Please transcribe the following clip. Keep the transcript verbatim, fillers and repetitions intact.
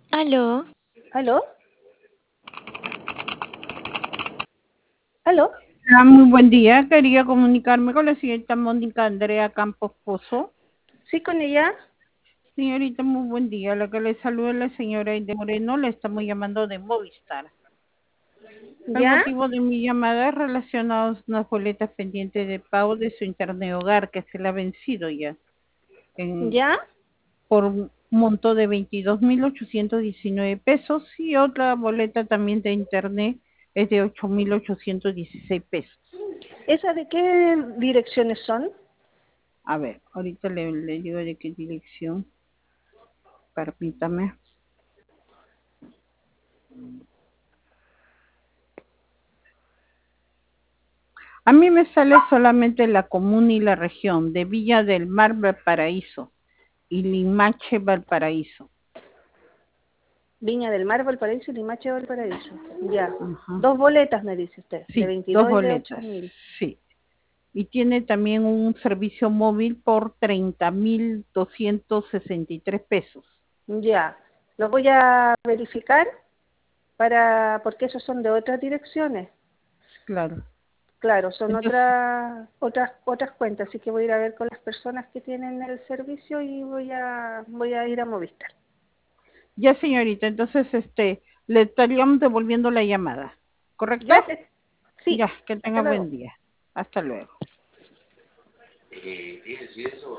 ¿Aló? ¿Aló? ¿Aló? Ah, muy buen día. Quería comunicarme con la señorita Mónica Andrea Campos Pozo. ¿Sí con ella? Señorita, muy buen día. La que le saluda es la señora Aide Moreno. Le estamos llamando de Movistar. El ¿Ya? motivo de mi llamada es relacionado a unas boletas pendientes de pago de su internet hogar que se le ha vencido ya en, ¿Ya? por un monto de veintidós mil ochocientos diecinueve pesos y otra boleta también de internet es de ocho mil ochocientos dieciséis pesos. ¿Esas de qué direcciones son? A ver, ahorita le, le digo de qué dirección. Permítame. A mí me sale solamente la comuna y la región de Villa del Mar, Valparaíso y Limache, Valparaíso. Viña del Mar, Valparaíso y Limache, Valparaíso. Ya. Ajá. Dos boletas, me dice usted, de Sí, dos veintidós y de ocho boletas, mil. sí. Y tiene también un servicio móvil por treinta mil doscientos sesenta y tres pesos. Ya. Lo voy a verificar para porque esos son de otras direcciones. Claro. Claro, son Entonces, otras otras otras cuentas, así que voy a ir a ver con las personas que tienen el servicio y voy a voy a ir a Movistar. ya señorita, entonces este, le estaríamos devolviendo la llamada, ¿correcto? Gracias. Sí. Ya, que Hasta tenga luego. buen día. Hasta luego. Eh, ¿tienes eso?